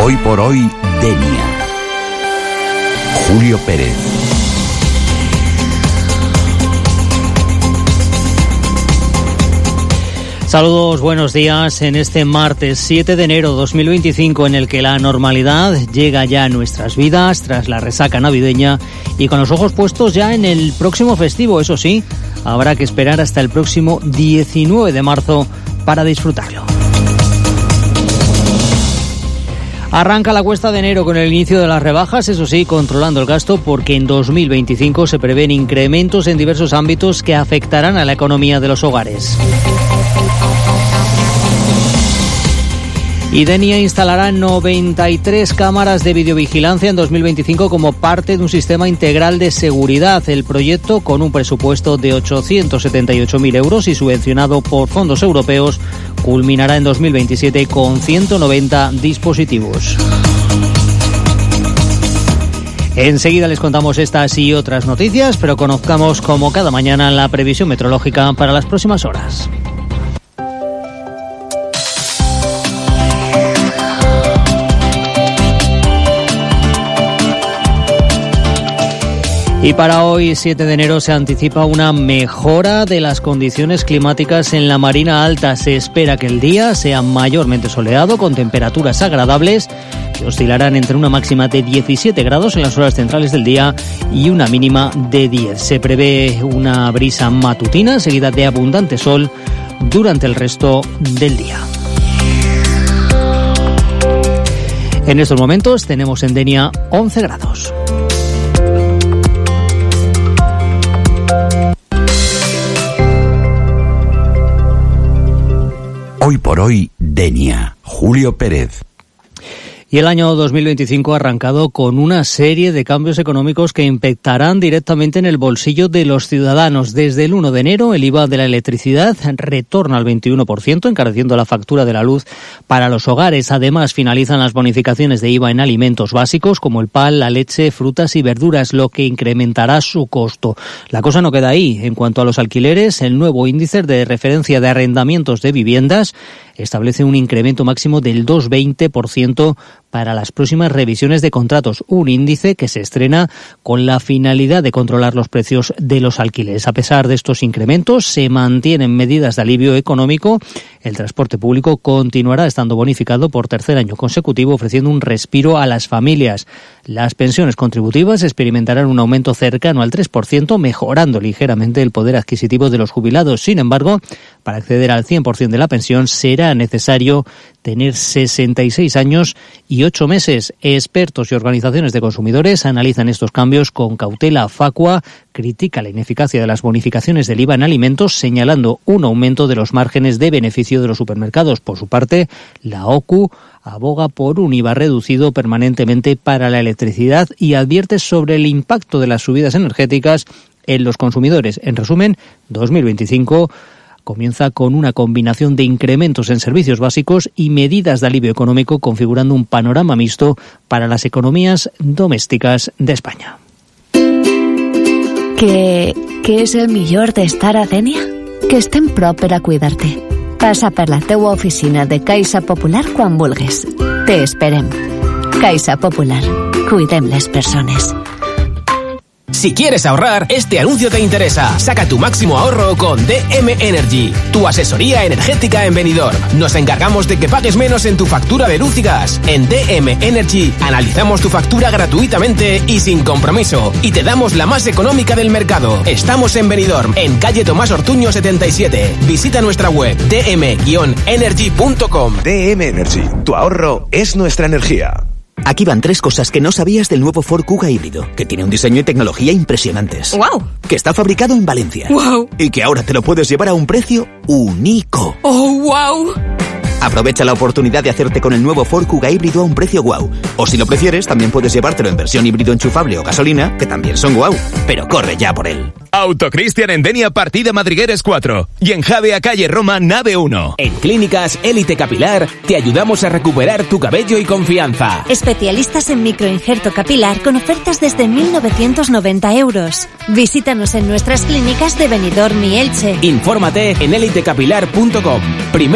Hoy por hoy, Denia. Julio Pérez. Saludos, buenos días en este martes 7 de enero 2025 en el que la normalidad llega ya a nuestras vidas tras la resaca navideña y con los ojos puestos ya en el próximo festivo. Eso sí, habrá que esperar hasta el próximo 19 de marzo para disfrutarlo. Arranca la cuesta de enero con el inicio de las rebajas, eso sí, controlando el gasto porque en 2025 se prevén incrementos en diversos ámbitos que afectarán a la economía de los hogares. Y Denia instalará 93 cámaras de videovigilancia en 2025 como parte de un sistema integral de seguridad. El proyecto, con un presupuesto de 878.000 euros y subvencionado por fondos europeos, culminará en 2027 con 190 dispositivos. Enseguida les contamos estas y otras noticias, pero conozcamos como cada mañana la previsión meteorológica para las próximas horas. Y para hoy, 7 de enero, se anticipa una mejora de las condiciones climáticas en la Marina Alta. Se espera que el día sea mayormente soleado, con temperaturas agradables que oscilarán entre una máxima de 17 grados en las horas centrales del día y una mínima de 10. Se prevé una brisa matutina seguida de abundante sol durante el resto del día. En estos momentos tenemos en Denia 11 grados. Hoy por hoy, Denia. Julio Pérez. Y el año 2025 ha arrancado con una serie de cambios económicos que impactarán directamente en el bolsillo de los ciudadanos. Desde el 1 de enero, el IVA de la electricidad retorna al 21%, encareciendo la factura de la luz para los hogares. Además, finalizan las bonificaciones de IVA en alimentos básicos como el pan, la leche, frutas y verduras, lo que incrementará su costo. La cosa no queda ahí. En cuanto a los alquileres, el nuevo índice de referencia de arrendamientos de viviendas establece un incremento máximo del 2,20% para las próximas revisiones de contratos, un índice que se estrena con la finalidad de controlar los precios de los alquileres. A pesar de estos incrementos, se mantienen medidas de alivio económico. El transporte público continuará estando bonificado por tercer año consecutivo, ofreciendo un respiro a las familias. Las pensiones contributivas experimentarán un aumento cercano al 3%, mejorando ligeramente el poder adquisitivo de los jubilados. Sin embargo, para acceder al 100% de la pensión será necesario tener 66 años y 8 meses. Expertos y organizaciones de consumidores analizan estos cambios con cautela. Facua critica la ineficacia de las bonificaciones del IVA en alimentos, señalando un aumento de los márgenes de beneficio de los supermercados. Por su parte, la OCU aboga por un IVA reducido permanentemente para la electricidad y advierte sobre el impacto de las subidas energéticas en los consumidores. En resumen, 2025 comienza con una combinación de incrementos en servicios básicos y medidas de alivio económico, configurando un panorama mixto para las economías domésticas de España. Què és el millor d'estar a Denia? Que estem prop per a cuidar-te. Passa per la teua oficina de Caixa Popular quan vulguis. Te esperem. Caixa Popular. Cuidem les persones. Si quieres ahorrar, este anuncio te interesa. Saca tu máximo ahorro con DM Energy, tu asesoría energética en Benidorm. Nos encargamos de que pagues menos en tu factura de luz y gas. En DM Energy analizamos tu factura gratuitamente y sin compromiso. Y te damos la más económica del mercado. Estamos en Benidorm, en calle Tomás Ortuño 77. Visita nuestra web dm-energy.com. DM Energy, tu ahorro es nuestra energía. Aquí van 3 cosas que no sabías del nuevo Ford Kuga híbrido, que tiene un diseño y tecnología impresionantes. ¡Wow! Que está fabricado en Valencia. ¡Wow! Y que ahora te lo puedes llevar a un precio único. ¡Oh, wow! Aprovecha la oportunidad de hacerte con el nuevo Ford Kuga híbrido a un precio guau. O si lo prefieres, también puedes llevártelo en versión híbrido enchufable o gasolina, que también son guau. Pero corre ya por él. Autocristian en Denia, partida Madrigueres 4. Y en Javea, calle Roma, nave 1. En Clínicas Élite Capilar te ayudamos a recuperar tu cabello y confianza. Especialistas en microinjerto capilar con ofertas desde 1.990 euros. Visítanos en nuestras clínicas de Benidorm y Elche. Infórmate en elitecapilar.com.